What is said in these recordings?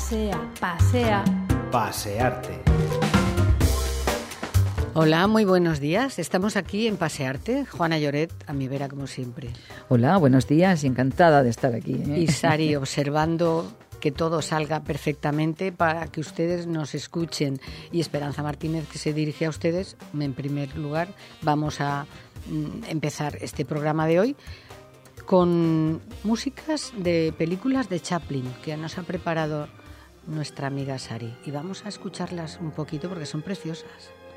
Pasea, pasea. Pasearte. Hola, muy buenos días. Estamos aquí en Pasearte. Juana Lloret, a mi vera como siempre. Hola, buenos días. Encantada de estar aquí. Y Sari, observando que todo salga perfectamente para que ustedes nos escuchen. Y Esperanza Martínez, que se dirige a ustedes. En primer lugar, vamos a empezar este programa de hoy con músicas de películas de Chaplin, que nos ha preparado nuestra amiga Sari. Y vamos a escucharlas un poquito porque son preciosas.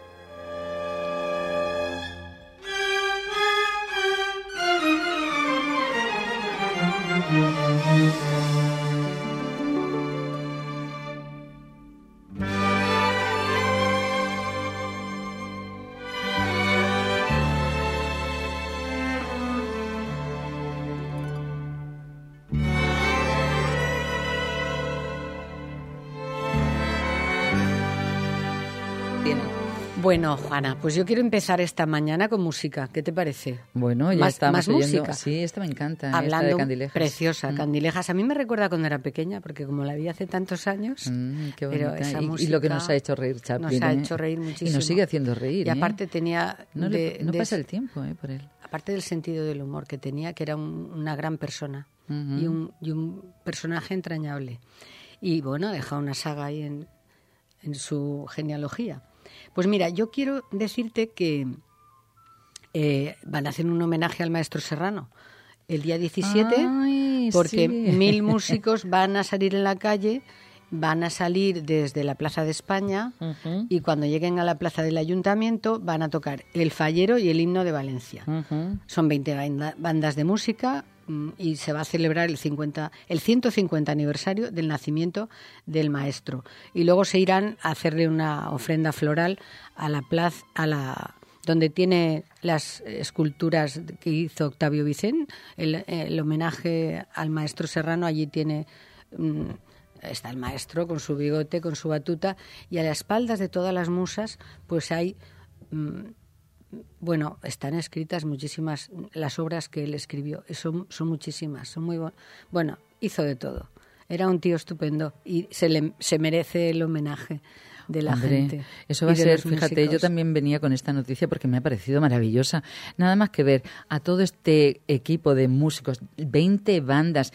Bueno, Juana, pues yo quiero empezar esta mañana con música. ¿Qué te parece? Bueno, ya estamos más oyendo. música. Sí, esta me encanta. Hablando, esta de Candilejas. Preciosa, Candilejas. A mí me recuerda cuando era pequeña, porque como la vi hace tantos años. Qué pero bonita. esa Y música lo que nos ha hecho reír Chaplin. Nos ha hecho reír muchísimo. Y nos sigue haciendo reír. Y aparte tenía... No pasa el tiempo por él. Aparte del sentido del humor que tenía, que era una gran persona y un personaje entrañable. Y bueno, ha dejado una saga ahí en su genealogía. Pues mira, yo quiero decirte que van a hacer un homenaje al maestro Serrano el día 17, porque 1000 músicos van a salir en la calle, van a salir desde la Plaza de España y cuando lleguen a la Plaza del Ayuntamiento van a tocar El Fallero y el Himno de Valencia. Son 20 bandas de música y se va a celebrar el 150 aniversario del nacimiento del maestro. Y luego se irán a hacerle una ofrenda floral a la plaza, donde tiene las esculturas que hizo Octavio Vicén, el homenaje al maestro Serrano. Allí tiene... está el maestro con su bigote, con su batuta, y a las espaldas de todas las musas pues hay... Bueno, están escritas muchísimas las obras que él escribió. Son muchísimas, son muy bueno, hizo de todo. Era un tío estupendo y se merece el homenaje de la gente. Eso va a ser, fíjate, yo también venía con esta noticia porque me ha parecido maravillosa. Nada más que ver a todo este equipo de músicos, 20 bandas,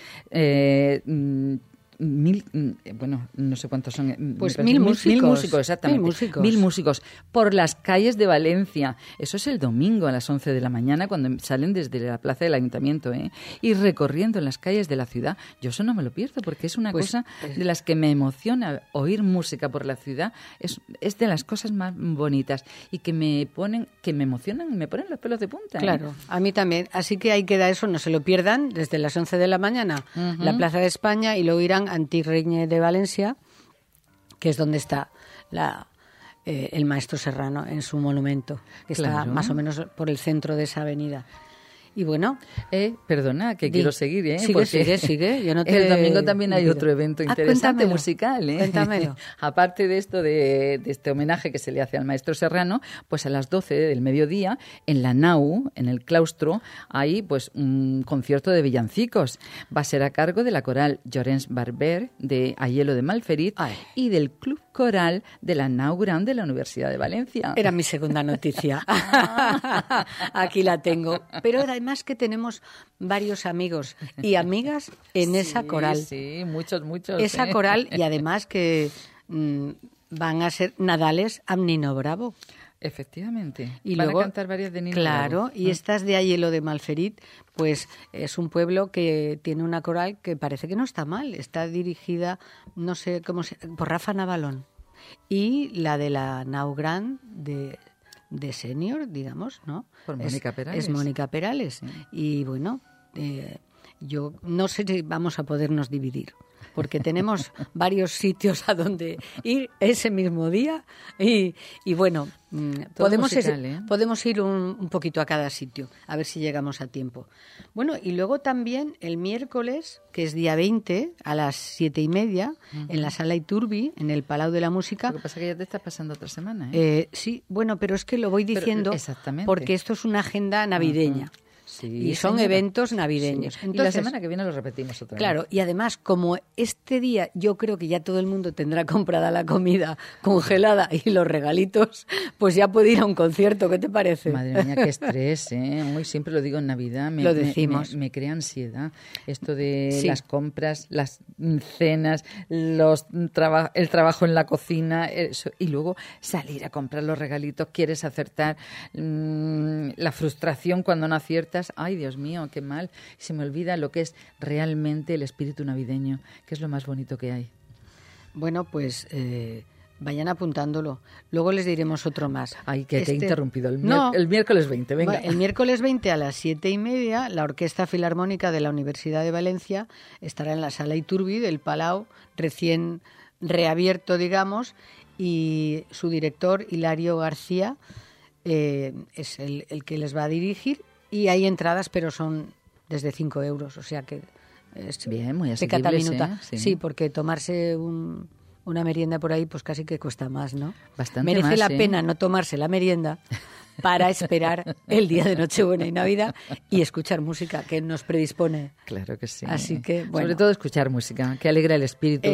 1000, bueno, no sé cuántos son. Pues 1000 músicos. 1000 músicos, exactamente. 1000 músicos por las calles de Valencia. Eso es el domingo a las 11 de la mañana cuando salen desde la plaza del ayuntamiento, y recorriendo las calles de la ciudad. Yo eso no me lo pierdo porque es una cosa de las que me emociona. Oír música por la ciudad es de las cosas más bonitas y que me emocionan y me ponen los pelos de punta. Claro, a mí también. Así que ahí queda eso, no se lo pierdan, desde las 11 de la mañana, la Plaza de España, y luego irán Antirregne de Valencia, que es donde está el maestro Serrano en su monumento, que está más o menos por el centro de esa avenida. Y bueno... perdona, que quiero seguir, Sigue. Yo no te el domingo también hay otro evento interesante musical, Cuéntamelo. Aparte de esto, de este homenaje que se le hace al maestro Serrano, pues a las 12 del mediodía, en la Nau, en el claustro, hay pues un concierto de villancicos. Va a ser a cargo de la coral Llorenç Barber, de Aielo de Malferit, y del Club Coral de la Nau Gran de la Universidad de Valencia. Era mi segunda noticia. Aquí la tengo. Pero además que tenemos varios amigos y amigas en esa coral. Sí, muchos. Esa coral, y además que van a ser Nadales a Nino Bravo. Efectivamente. Y van luego, a cantar varias de Nino Bravo. Bravo. Y estas de Aielo de Malferit, pues es un pueblo que tiene una coral que parece que no está mal. Está dirigida, no sé cómo por Rafa Navalón. Y la de la Nau Gran de senior, digamos, ¿no? Por Mónica Perales. Es Mónica Perales. Sí. Y bueno, yo no sé si vamos a podernos dividir, porque tenemos varios sitios a donde ir ese mismo día y bueno, podemos ir un poquito a cada sitio, a ver si llegamos a tiempo. Bueno, y luego también el miércoles, que es día 20, a las 7:30, en la Sala Iturbi, en el Palau de la Música. Lo que pasa es que ya te está pasando otra semana, sí, bueno, pero es que lo voy diciendo porque esto es una agenda navideña. Sí, y son señora. eventos navideños. Sí. Entonces, y la semana que viene lo repetimos otra vez. Claro, y además, como este día yo creo que ya todo el mundo tendrá comprada la comida congelada y los regalitos, pues ya puede ir a un concierto. ¿Qué te parece? Madre mía, qué estrés, ¿eh? Muy siempre lo digo en Navidad. Lo decimos. Me crea ansiedad esto de Sí. las compras, las cenas, el trabajo en la cocina eso, y luego salir a comprar los regalitos. Quieres acertar, la frustración cuando no aciertas. Ay, Dios mío, qué mal. Se me olvida lo que es realmente el espíritu navideño, que es lo más bonito que hay. Bueno, pues vayan apuntándolo. Luego les diremos otro más. Ay, que te he interrumpido. No. El miércoles 20, venga. El miércoles 20 a las 7:30, la Orquesta Filarmónica de la Universidad de Valencia estará en la Sala Iturbi del Palau, recién reabierto, digamos, y su director, Hilario García, es el que les va a dirigir, y hay entradas, pero son desde 5 euros, o sea que es bien, muy pecata asequibles, minuta. ¿eh? Sí, porque tomarse una merienda por ahí, pues casi que cuesta más, ¿no? Bastante Merece más, la ¿eh? pena no tomarse la merienda para esperar el día de Nochebuena y Navidad y escuchar música que nos predispone. Claro que sí. Así que, bueno. Sobre todo escuchar música, que alegra el espíritu,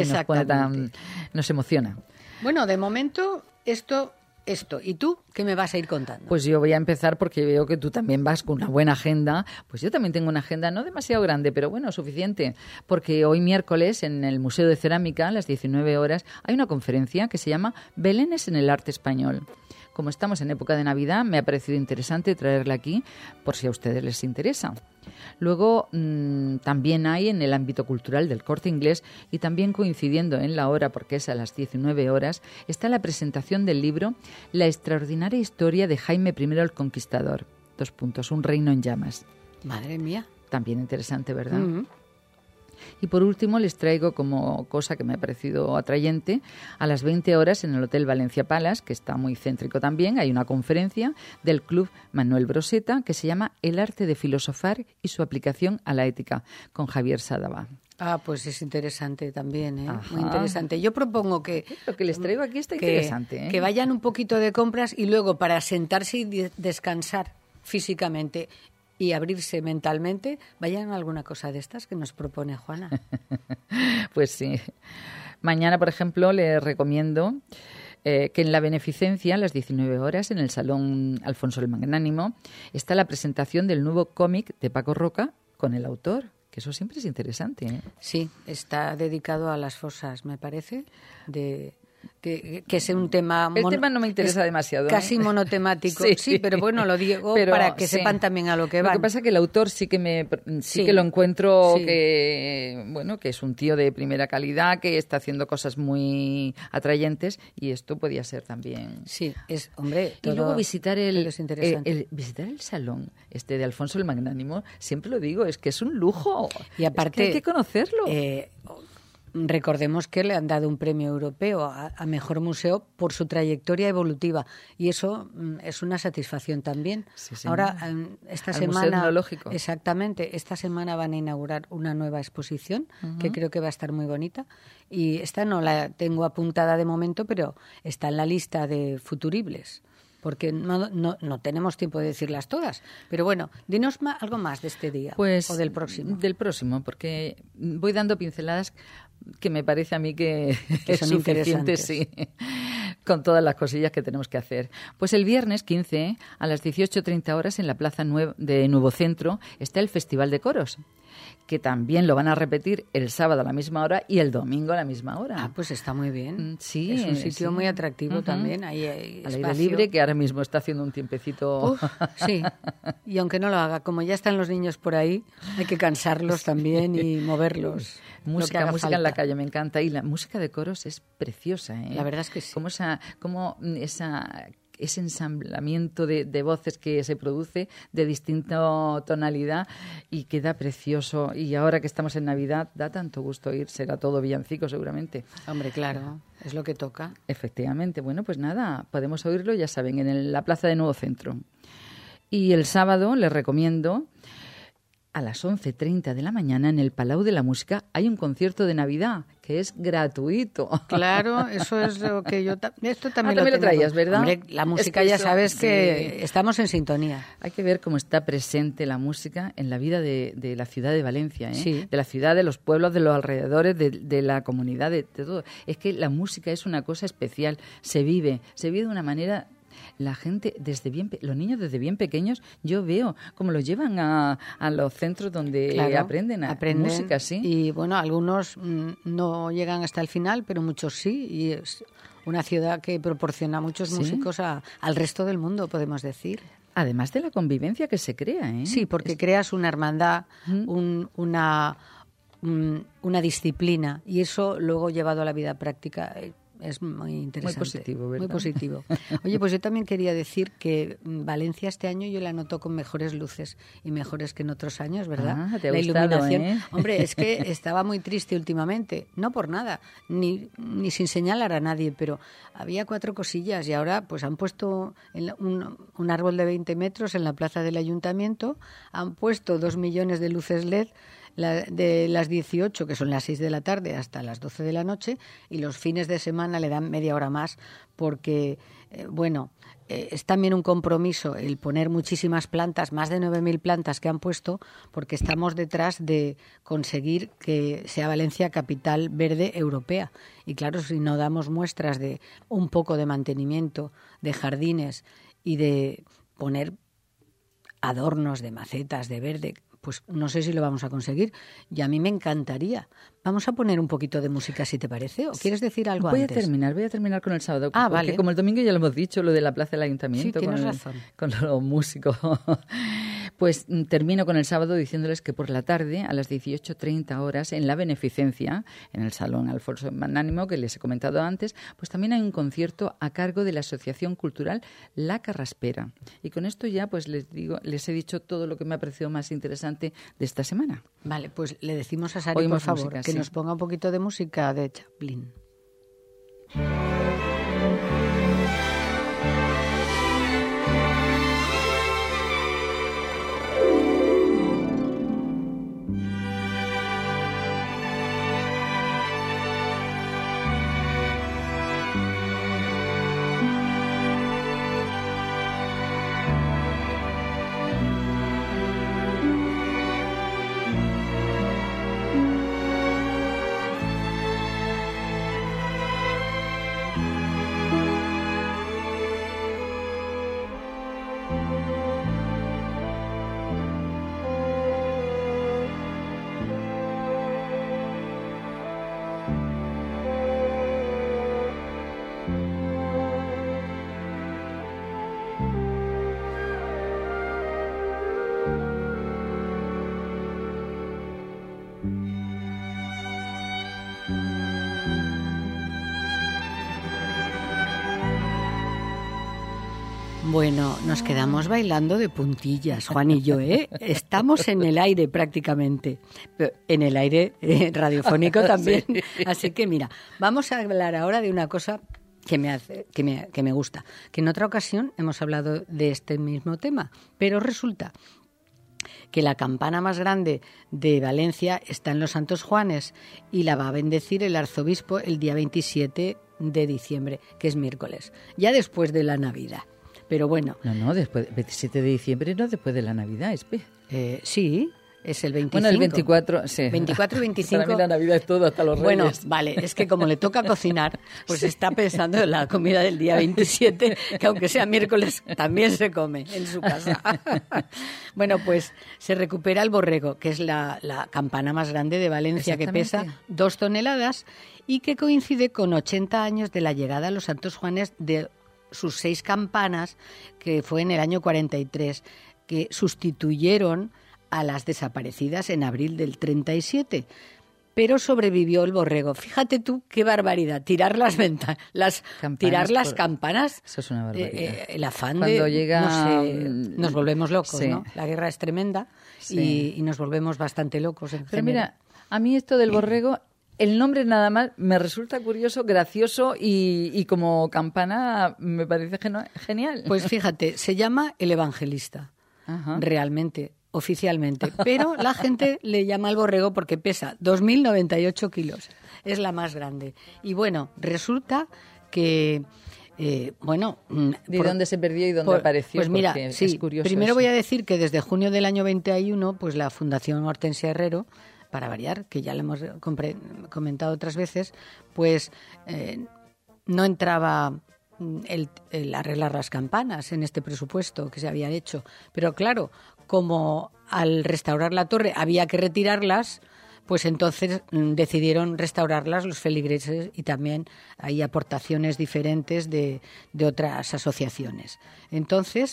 nos emociona. Bueno, de momento esto. ¿Y tú qué me vas a ir contando? Pues yo voy a empezar porque veo que tú también vas con una buena agenda. Pues yo también tengo una agenda no demasiado grande, pero bueno, suficiente. Porque hoy miércoles en el Museo de Cerámica, a las 19 horas, hay una conferencia que se llama Belenes en el arte español. Como estamos en época de Navidad, me ha parecido interesante traerla aquí por si a ustedes les interesa. Luego también hay en el ámbito cultural del Corte Inglés y también coincidiendo en la hora, porque es a las 19 horas, está la presentación del libro La extraordinaria historia de Jaime I el Conquistador. : Un reino en llamas. Madre mía. También interesante, ¿verdad? Mm-hmm. Y por último les traigo como cosa que me ha parecido atrayente, a las 20 horas en el Hotel Valencia Palace, que está muy céntrico también, hay una conferencia del Club Manuel Broseta que se llama El arte de filosofar y su aplicación a la ética, con Javier Sadaba. Ah, pues es interesante también, ¿eh? Ajá. Muy interesante. Yo propongo que... Lo que les traigo aquí está interesante, ¿eh? Que vayan un poquito de compras y luego para sentarse y descansar físicamente y abrirse mentalmente, vayan a alguna cosa de estas que nos propone Juana. Pues sí. Mañana, por ejemplo, les recomiendo que en la beneficencia, a las 19 horas, en el Salón Alfonso el Magnánimo, está la presentación del nuevo cómic de Paco Roca con el autor, que eso siempre es interesante, ¿eh? Sí, está dedicado a las fosas, me parece, que es un tema... El tema no me interesa demasiado. Casi monotemático. Sí, pero bueno, lo digo para que sepan también a lo que van. Lo que pasa es que el autor sí que lo encuentro que es un tío de primera calidad, que está haciendo cosas muy atrayentes, y esto podía ser también. Sí, hombre, y luego visitar visitar el salón de Alfonso el Magnánimo, siempre lo digo, es que es un lujo. Y aparte, hay que conocerlo. Recordemos que le han dado un premio europeo a Mejor Museo por su trayectoria evolutiva, y eso es una satisfacción también. Sí, ahora, esta semana, Museo Etnológico. Exactamente, esta semana van a inaugurar una nueva exposición que creo que va a estar muy bonita, y esta no la tengo apuntada de momento, pero está en la lista de futuribles, porque no tenemos tiempo de decirlas todas. Pero bueno, dinos algo más de este día, o del próximo. Del próximo, porque voy dando pinceladas que me parece a mí que son es suficiente, sí, con todas las cosillas que tenemos que hacer. Pues el viernes 15, a las 18:30 horas, en la Plaza de Nuevo Centro, está el Festival de Coros, que también lo van a repetir el sábado a la misma hora y el domingo a la misma hora. Ah, pues está muy bien. Sí, es un sitio muy atractivo también. Ahí hay al espacio. aire libre, que ahora mismo está haciendo un tiempecito. Sí, y aunque no lo haga, como ya están los niños por ahí, hay que cansarlos también y moverlos. Música en la calle, me encanta. Y la música de coros es preciosa, ¿eh? La verdad es que sí. Ese ensamblamiento de voces que se produce de distinta tonalidad y queda precioso. Y ahora que estamos en Navidad, da tanto gusto oír. Será todo villancico, seguramente. Hombre, claro, es lo que toca. Efectivamente. Bueno, pues nada, podemos oírlo, ya saben, en la Plaza de Nuevo Centro. Y el sábado les recomiendo a las 11:30 de la mañana en el Palau de la Música hay un concierto de Navidad que es gratuito. Claro, eso es lo que yo... Esto también lo traías, ¿verdad? Hombre, la música ya sabes que estamos en sintonía. Hay que ver cómo está presente la música en la vida de la ciudad de Valencia, ¿eh? Sí. De la ciudad, de los pueblos, de los alrededores, de la comunidad, de todo. Es que la música es una cosa especial, se vive de una manera... La gente, los niños desde bien pequeños, yo veo cómo los llevan a los centros donde aprenden música, sí. Y bueno, algunos no llegan hasta el final, pero muchos sí. Y es una ciudad que proporciona muchos músicos al resto del mundo, podemos decir. Además de la convivencia que se crea, ¿eh? Sí, porque creas una hermandad, una disciplina, y eso luego llevado a la vida práctica es muy interesante. Muy positivo, ¿verdad? Muy positivo. Oye, pues yo también quería decir que Valencia este año yo la noto con mejores luces y mejores que en otros años, ¿verdad? ¿Te ha la gustado, iluminación. ¿eh? Hombre, es que estaba muy triste últimamente, no por nada, ni sin señalar a nadie, pero había 4 cosillas y ahora pues han puesto un árbol de 20 metros en la plaza del ayuntamiento, han puesto 2 millones de luces LED de las 18, que son las 6 de la tarde, hasta las 12 de la noche, y los fines de semana le dan media hora más porque, es también un compromiso el poner muchísimas plantas, más de 9.000 plantas que han puesto, porque estamos detrás de conseguir que sea Valencia capital verde europea. Y claro, si no damos muestras de un poco de mantenimiento, de jardines y de poner adornos de macetas de verde, pues no sé si lo vamos a conseguir. Y a mí me encantaría. Vamos a poner un poquito de música, si te parece. ¿O quieres decir algo antes? Voy a terminar con el sábado. Ah, porque vale. Como el domingo ya lo hemos dicho, lo de la plaza del ayuntamiento. Sí, tienes razón. Con los músicos. Pues termino con el sábado diciéndoles que por la tarde, a las 18:30 horas, en la Beneficencia, en el Salón Alfonso Magnánimo, que les he comentado antes, pues también hay un concierto a cargo de la Asociación Cultural La Carraspera. Y con esto ya pues les he dicho todo lo que me ha parecido más interesante de esta semana. Vale, pues le decimos a Sari, por favor, música, que nos ponga un poquito de música de Chaplin. Bueno, nos quedamos bailando de puntillas, Juan y yo, ¿eh? Estamos en el aire prácticamente, en el aire radiofónico también. Sí. Así que mira, vamos a hablar ahora de una cosa que me gusta, que en otra ocasión hemos hablado de este mismo tema, pero resulta que la campana más grande de Valencia está en los Santos Juanes y la va a bendecir el arzobispo el día 27 de diciembre, que es miércoles, ya después de la Navidad. Pero bueno. No, después, 27 de diciembre, no después de la Navidad, sí, es el 25. Bueno, el 24, sí. 24 y 25. Para mí la Navidad es todo, hasta los Reyes. Bueno, vale, es que como le toca cocinar, pues está pensando en la comida del día 27, que aunque sea miércoles, también se come en su casa. Bueno, pues se recupera el borrego, que es la campana más grande de Valencia, que pesa 2 toneladas y que coincide con 80 años de la llegada a los Santos Juanes de sus 6 campanas, que fue en el año 43, que sustituyeron a las desaparecidas en abril del 37. Pero sobrevivió el borrego. Fíjate tú qué barbaridad. Tirar las campanas. Eso es una barbaridad. El afán cuando llega, no sé, nos volvemos locos, sí. ¿no? La guerra es tremenda, sí. y nos volvemos bastante locos en Pero general. Mira, a mí esto del borrego, el nombre nada más me resulta curioso, gracioso y como campana me parece genial. Pues fíjate, se llama El Evangelista. Ajá. Realmente. oficialmente, pero la gente le llama al borrego porque pesa 2.098 kilos. Es la más grande. Y bueno, resulta que... ¿De dónde se perdió y dónde apareció? Pues mira, sí, es curioso primero eso. voy a decir que desde junio del año 21, pues la Fundación Hortensia Herrero, para variar, que ya le hemos comentado otras veces, pues no entraba el arreglar las campanas en este presupuesto que se había hecho. Pero claro, como al restaurar la torre había que retirarlas, pues entonces decidieron restaurarlas los feligreses y también hay aportaciones diferentes de otras asociaciones. Entonces,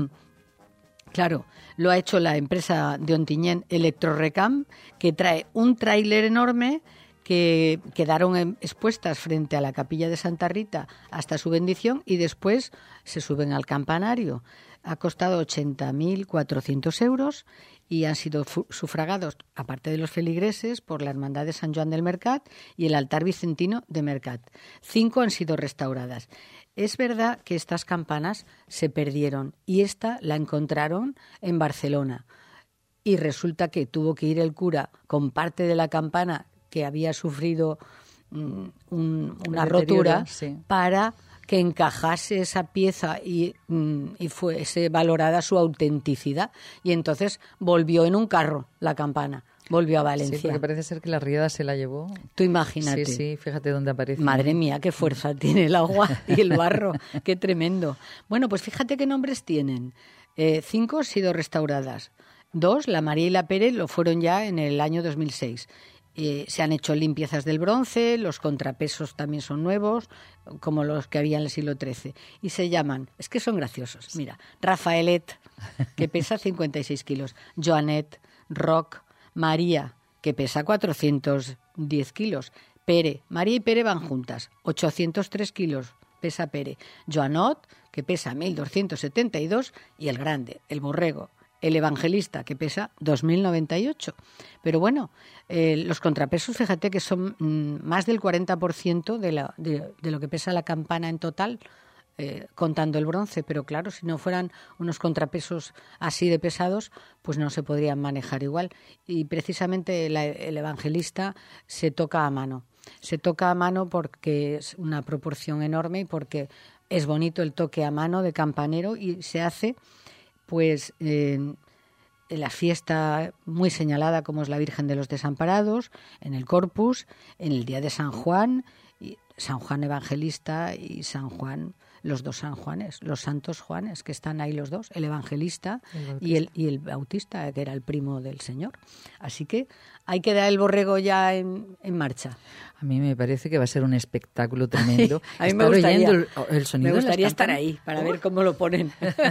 claro, lo ha hecho la empresa de Ontinyent Electrorecam, que trae un tráiler enorme que quedaron expuestas frente a la capilla de Santa Rita hasta su bendición y después se suben al campanario. Ha costado 80.400 euros y han sido sufragados, aparte de los feligreses, por la Hermandad de San Joan del Mercat y el altar vicentino de Mercat. 5 han sido restauradas. Es verdad que estas campanas se perdieron y esta la encontraron en Barcelona. Y resulta que tuvo que ir el cura con parte de la campana que había sufrido una rotura, sí, para que encajase esa pieza y fuese valorada su autenticidad. Y entonces volvió en un carro la campana, volvió a Valencia. Sí, porque parece ser que la riada se la llevó. Tú imagínate. Sí, sí, fíjate dónde aparece. Madre mía, qué fuerza tiene el agua y el barro, qué tremendo. Bueno, pues fíjate qué nombres tienen. 5 han sido restauradas. 2, la María y la Pere, lo fueron ya en el año 2006. Se han hecho limpiezas del bronce, los contrapesos también son nuevos, como los que había en el siglo XIII. Y se llaman, es que son graciosos, mira, Rafaelet, que pesa 56 kilos, Joanet, Roc, María, que pesa 410 kilos, Pere, María y Pere van juntas, 803 kilos pesa Pere, Joanot, que pesa 1.272, y el grande, el borrego, el evangelista, que pesa 2.098. Pero bueno, los contrapesos, fíjate que son más del 40% de lo que pesa la campana en total, contando el bronce. Pero claro, si no fueran unos contrapesos así de pesados, pues no se podrían manejar igual. Y precisamente el evangelista se toca a mano. Se toca a mano porque es una proporción enorme y porque es bonito el toque a mano de campanero y se hace... pues en la fiesta muy señalada como es la Virgen de los Desamparados, en el Corpus, en el día de San Juan Evangelista y San Juan, los dos San Juanes, los santos Juanes, que están ahí los dos, el Evangelista y el Bautista, que era el primo del Señor. Así que hay que dar el borrego ya en marcha. A mí me parece que va a ser un espectáculo tremendo. A mí me gustaría, el sonido, me gustaría estar ahí para ver cómo lo ponen.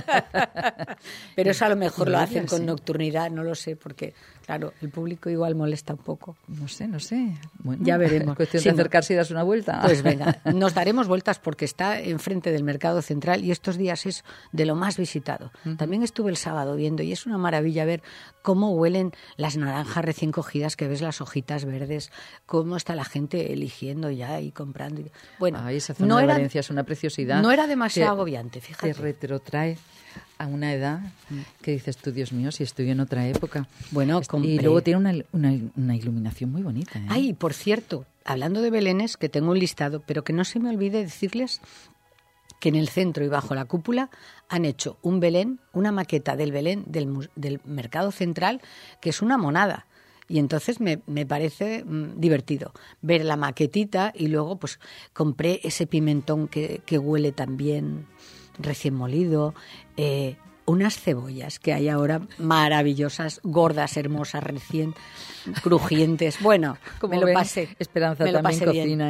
Pero eso a lo mejor lo hacen con nocturnidad, no lo sé, porque claro, el público igual molesta un poco. No sé. Bueno, ya veremos. Es cuestión de acercarse y darse una vuelta. Pues venga, nos daremos vueltas porque está enfrente del Mercado Central y estos días es de lo más visitado. También estuve el sábado viendo y es una maravilla ver cómo huelen las naranjas recién cogidas, que ves las hojitas verdes, cómo está la gente eligiendo ya y comprando. Bueno, esa zona de Valencia es una preciosidad. No era demasiado agobiante, fíjate. Te retrotrae a una edad que dices tú, Dios mío, si estoy en otra época. Bueno, y luego tiene una iluminación muy bonita. Ay, por cierto, hablando de belenes, que tengo un listado, pero que no se me olvide decirles que en el centro y bajo la cúpula han hecho un Belén, una maqueta del Belén del Mercado Central, que es una monada. Y entonces me parece divertido ver la maquetita y luego pues compré ese pimentón que huele tan bien, recién molido, unas cebollas que hay ahora maravillosas, gordas, hermosas, recién crujientes. Bueno, como me lo pasé. Esperanza también cocina,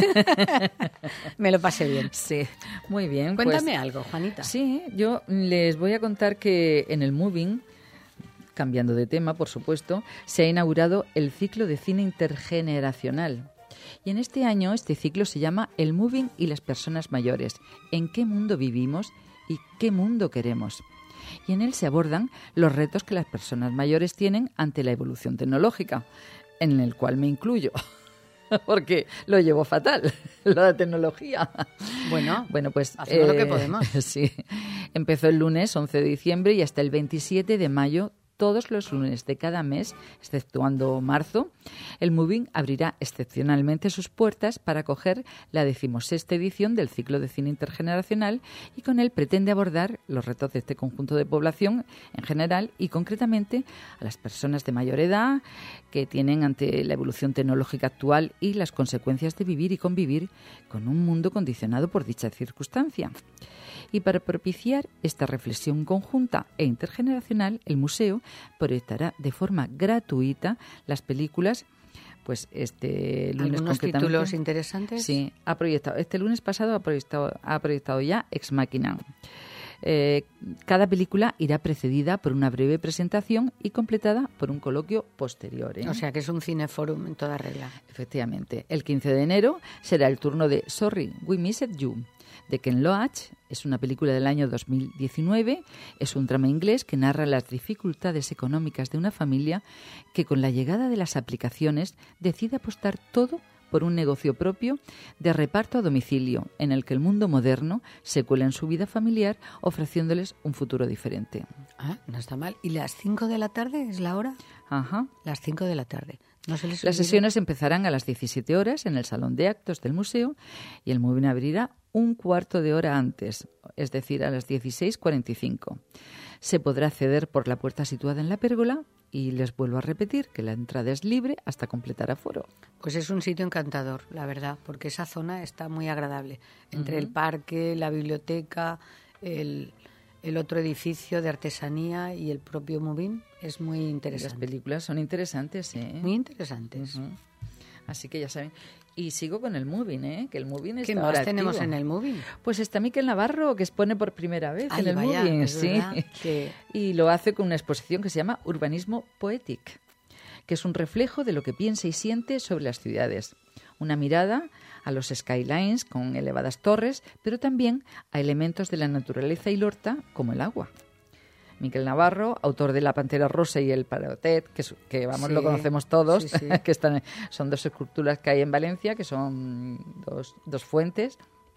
Me lo pasé bien. Sí, muy bien. Cuéntame algo, Juanita. Sí, yo les voy a contar que en el Moving, cambiando de tema, por supuesto, se ha inaugurado el ciclo de cine intergeneracional. Y en este año este ciclo se llama El Moving y las personas mayores. ¿En qué mundo vivimos y qué mundo queremos? Y en él se abordan los retos que las personas mayores tienen ante la evolución tecnológica, en el cual me incluyo, porque lo llevo fatal, la tecnología. Bueno, pues hacemos lo que podemos. Sí. Empezó el lunes 11 de diciembre y hasta el 27 de mayo todos los lunes de cada mes, exceptuando marzo, el Moving abrirá excepcionalmente sus puertas para acoger la 16ª edición del ciclo de cine intergeneracional y con él pretende abordar los retos de este conjunto de población en general y concretamente a las personas de mayor edad que tienen ante la evolución tecnológica actual y las consecuencias de vivir y convivir con un mundo condicionado por dicha circunstancia. Y para propiciar esta reflexión conjunta e intergeneracional, el museo proyectará de forma gratuita las películas. Pues este lunes ¿algunos títulos interesantes? Sí, ha proyectado. Este lunes pasado ha proyectado ya Ex Machina. Cada película irá precedida por una breve presentación y completada por un coloquio posterior. O sea que es un cineforum en toda regla. Efectivamente. El 15 de enero será el turno de Sorry, We Missed You, de Ken Loach. Es una película del año 2019. Es un drama inglés que narra las dificultades económicas de una familia que con la llegada de las aplicaciones decide apostar todo por un negocio propio de reparto a domicilio en el que el mundo moderno se cuela en su vida familiar ofreciéndoles un futuro diferente. Ah, no está mal. ¿Y las 5 de la tarde es la hora? Ajá. Las 5 de la tarde. ¿No se les Las olvide? sesiones empezarán a las 17 horas en el salón de actos del museo y el Moving abrirá un cuarto de hora antes, es decir, a las 16:45. Se podrá acceder por la puerta situada en la pérgola y les vuelvo a repetir que la entrada es libre hasta completar aforo. Pues es un sitio encantador, la verdad, porque esa zona está muy agradable. Entre el parque, la biblioteca, el otro edificio de artesanía y el propio Moving es muy interesante. Las películas son interesantes, ¿eh? Muy interesantes. Uh-huh. Así que ya saben. Y sigo con el Moving, ¿eh? Que el Moving está ¿Qué ahora más tenemos activo. en el Moving? Pues está Miquel Navarro, que expone por primera vez Ay, en el vaya, Moving, es sí. verdad que- Y lo hace con una exposición que se llama Urbanismo Poetic, que es un reflejo de lo que piensa y siente sobre las ciudades. Una mirada a los skylines con elevadas torres, pero también a elementos de la naturaleza y Lorta, como el agua. Miquel Navarro, autor de La Pantera Rosa y El Parotet, que Sí, lo conocemos todos, sí, sí. que son dos esculturas que hay en Valencia, que son dos fuentes.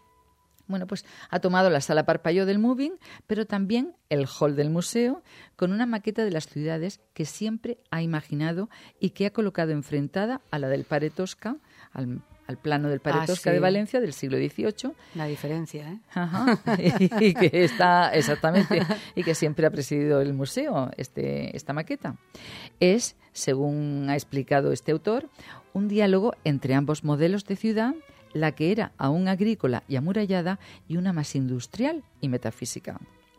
Bueno, pues ha tomado la sala Parpalló del Moving, pero también el hall del museo, con una maqueta de las ciudades que siempre ha imaginado y que ha colocado enfrentada a la del Pare Tosca, al plano del Pare Tosca sí. de Valencia del siglo XVIII. La diferencia, ¿eh? Ajá. Y que está, exactamente, y que siempre ha presidido el museo, esta maqueta. Es, según ha explicado este autor, un diálogo entre ambos modelos de ciudad, la que era aún agrícola y amurallada y una más industrial y metafísica.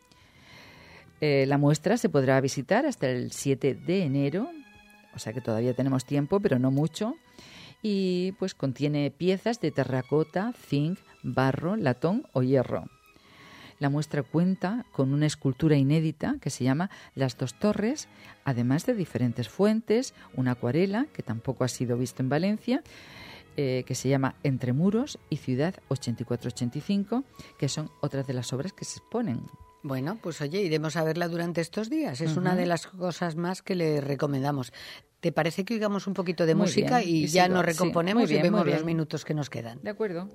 La muestra se podrá visitar hasta el 7 de enero, o sea que todavía tenemos tiempo, pero no mucho, y pues contiene piezas de terracota, zinc, barro, latón o hierro. La muestra cuenta con una escultura inédita que se llama Las Dos Torres, además de diferentes fuentes, una acuarela que tampoco ha sido visto en Valencia, que se llama Entre Muros y Ciudad 84-85, que son otras de las obras que se exponen. Bueno, pues oye, iremos a verla durante estos días. Es una de las cosas más que le recomendamos. ¿Te parece que oigamos un poquito de Muy música bien, y y ya sigo, nos sí, recomponemos muy bien, y vemos muy bien. los minutos que nos quedan? ¿De acuerdo?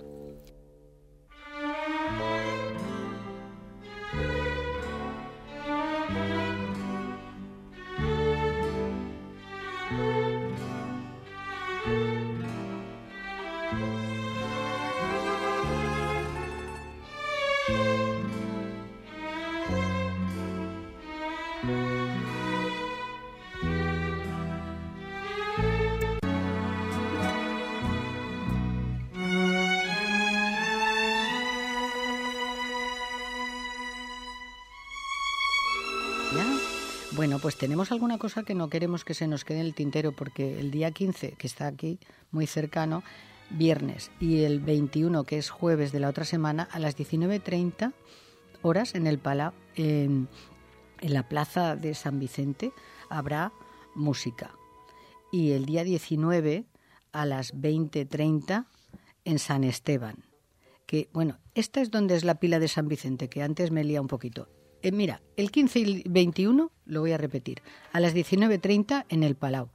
¿Ya? Bueno, pues tenemos alguna cosa que no queremos que se nos quede en el tintero, porque el día 15, que está aquí muy cercano, viernes, y el 21, que es jueves de la otra semana, a las 19:30 horas en el Palau, en la plaza de San Vicente, habrá música. Y el día 19, a las 20:30, en San Esteban. Que, bueno, esta es donde es la pila de San Vicente, que antes me lía un poquito. Mira, el 15 y el 21, lo voy a repetir, a las 19:30 en el Palau.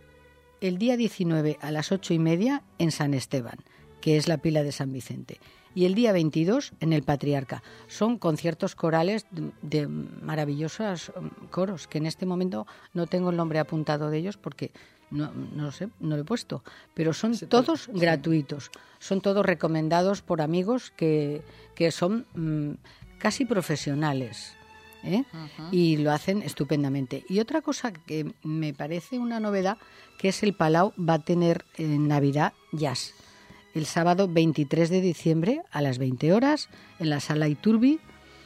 El día 19 a las 8:30 en San Esteban, que es la pila de San Vicente. y el día 22 en el Patriarca. Son conciertos corales de maravillosos coros, que en este momento no tengo el nombre apuntado de ellos porque no lo sé, no lo he puesto, pero son todos gratuitos, son todos recomendados por amigos que son casi profesionales, y lo hacen estupendamente. Y otra cosa que me parece una novedad, que es el Palau va a tener en Navidad jazz, el sábado 23 de diciembre a las 20 horas en la Sala Iturbi.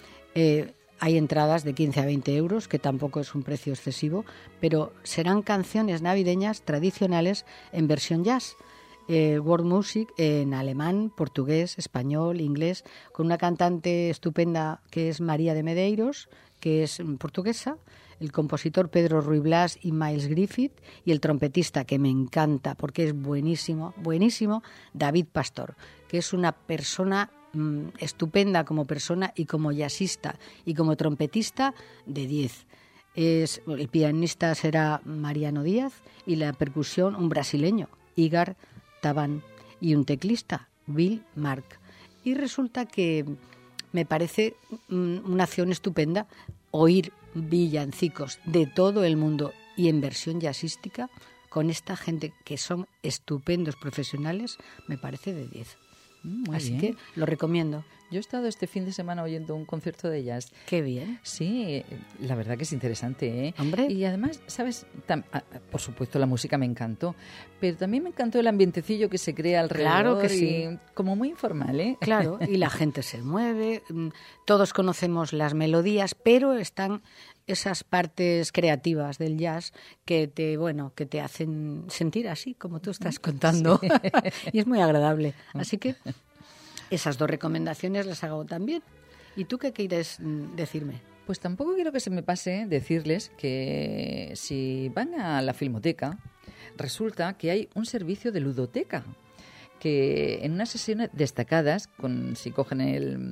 Hay entradas de 15 a 20 euros, que tampoco es un precio excesivo, pero serán canciones navideñas tradicionales en versión jazz, world music en alemán, portugués, español, inglés, con una cantante estupenda que es María de Medeiros, que es portuguesa, el compositor Pedro Ruy Blas y Miles Griffith, y el trompetista, que me encanta porque es buenísimo, buenísimo, David Pastor, que es una persona estupenda como persona y como jazzista y como trompetista de 10. El pianista será Mariano Díaz y la percusión un brasileño, Igar Taban, y un teclista, Bill Mark. Y resulta que me parece una acción estupenda oír villancicos de todo el mundo y en versión jazzística con esta gente que son estupendos profesionales, me parece de 10. Así bien. Que lo recomiendo. Yo he estado este fin de semana oyendo un concierto de jazz. ¡Qué bien! Sí, la verdad que es interesante, ¿eh? Hombre. Y además, ¿sabes? Por supuesto, la música me encantó, pero también me encantó el ambientecillo que se crea alrededor. Claro que sí. Y como muy informal, ¿eh? Claro, y la gente se mueve, todos conocemos las melodías, pero están esas partes creativas del jazz que te hacen sentir así, como tú estás contando. Sí. Y es muy agradable. Así que esas dos recomendaciones las hago también. ¿Y tú qué quieres decirme? Pues tampoco quiero que se me pase decirles que si van a la Filmoteca, resulta que hay un servicio de ludoteca, que en unas sesiones destacadas, si cogen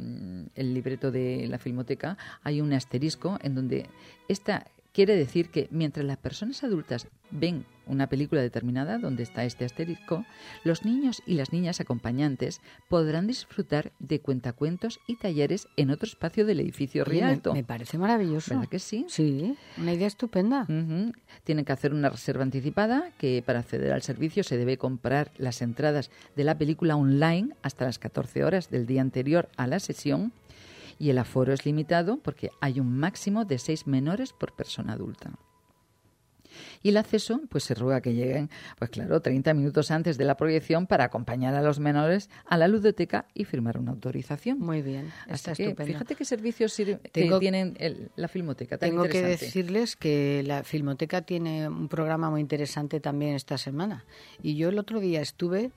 el libreto de la Filmoteca, hay un asterisco en donde quiere decir que mientras las personas adultas ven una película determinada, donde está este asterisco, los niños y las niñas acompañantes podrán disfrutar de cuentacuentos y talleres en otro espacio del edificio Rialto. Me parece maravilloso. ¿Verdad que sí? Sí, una idea estupenda. Uh-huh. Tienen que hacer una reserva anticipada, que para acceder al servicio se debe comprar las entradas de la película online hasta las 14 horas del día anterior a la sesión, y el aforo es limitado porque hay un máximo de 6 menores por persona adulta. Y el acceso, pues se ruega que lleguen, pues claro, 30 minutos antes de la proyección para acompañar a los menores a la ludoteca y firmar una autorización. Muy bien, está estupendo. Fíjate qué servicios tienen la Filmoteca. Tan tengo que interesante. decirles que la Filmoteca tiene un programa muy interesante también esta semana. Y yo el otro día estuve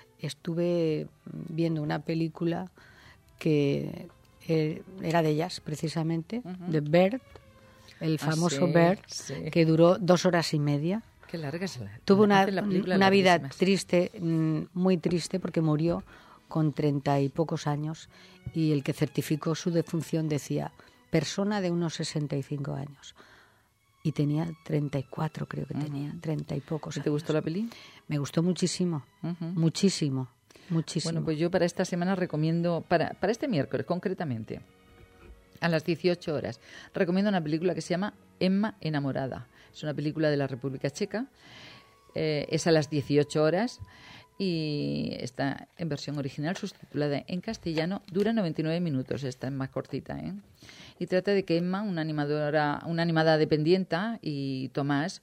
viendo una película que era de jazz, precisamente, de Bird, el famoso Bird, que duró 2 horas y media. Qué larga es Tuvo una vida triste, muy triste, porque murió con 30 y pocos años, y el que certificó su defunción decía, persona de unos 65 años. Y tenía 34, creo que tenía, 30 y pocos años. ¿Te gustó la peli? Me gustó muchísimo, muchísimo. Muchísimo. Bueno, pues yo para esta semana recomiendo, para este miércoles concretamente, a las 18 horas, recomiendo una película que se llama Emma enamorada. Es una película de la República Checa, es a las 18 horas y está en versión original, subtitulada en castellano, dura 99 minutos, esta es más cortita, ¿eh? Y trata de que Emma, una animada dependiente, y Tomás,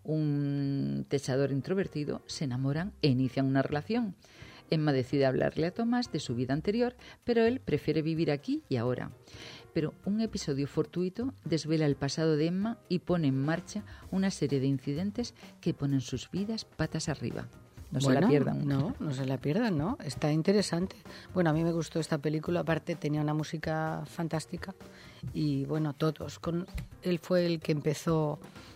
un techador introvertido, se enamoran e inician una relación. Emma decide hablarle a Tomás de su vida anterior, pero él prefiere vivir aquí y ahora. Pero un episodio fortuito desvela el pasado de Emma y pone en marcha una serie de incidentes que ponen sus vidas patas arriba. No se la pierdan. No se la pierdan, ¿no? Está interesante. Bueno, a mí me gustó esta película, aparte tenía una música fantástica y bueno, todos. Él fue el que empezó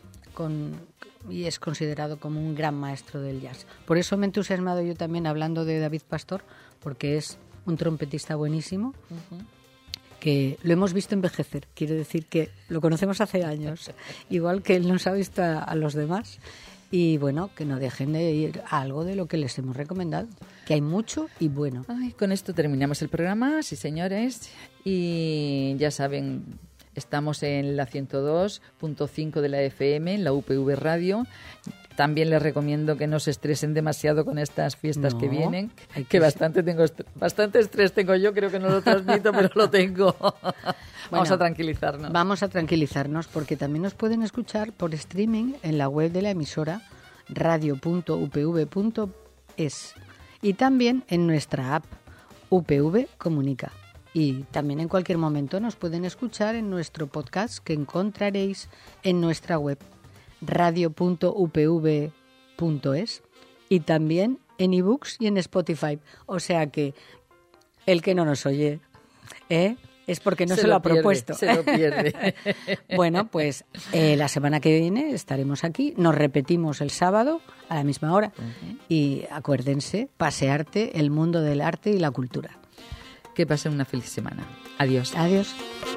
y es considerado como un gran maestro del jazz. Por eso me he entusiasmado yo también hablando de David Pastor, porque es un trompetista buenísimo, que lo hemos visto envejecer. Quiere decir que lo conocemos hace años, igual que él nos ha visto a los demás. Y bueno, que no dejen de ir a algo de lo que les hemos recomendado, que hay mucho y bueno. Ay, con esto terminamos el programa, sí señores, y ya saben, estamos en la 102.5 de la FM, en la UPV Radio. También les recomiendo que no se estresen demasiado con estas fiestas que vienen, que bastante estrés tengo yo, creo que no lo transmito, pero lo tengo. Vamos a tranquilizarnos. Vamos a tranquilizarnos porque también nos pueden escuchar por streaming en la web de la emisora radio.upv.es y también en nuestra app UPV Comunica. Y también en cualquier momento nos pueden escuchar en nuestro podcast que encontraréis en nuestra web radio.upv.es y también en ebooks y en Spotify. O sea que el que no nos oye es porque no se lo ha propuesto. Se lo pierde. Bueno, pues la semana que viene estaremos aquí. Nos repetimos el sábado a la misma hora. Y acuérdense, pasearte el mundo del arte y la cultura. Que pasen una feliz semana. Adiós. Adiós.